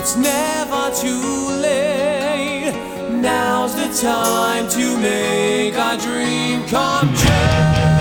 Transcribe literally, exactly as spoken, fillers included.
It's never too late. Now's the time to make our dream come true.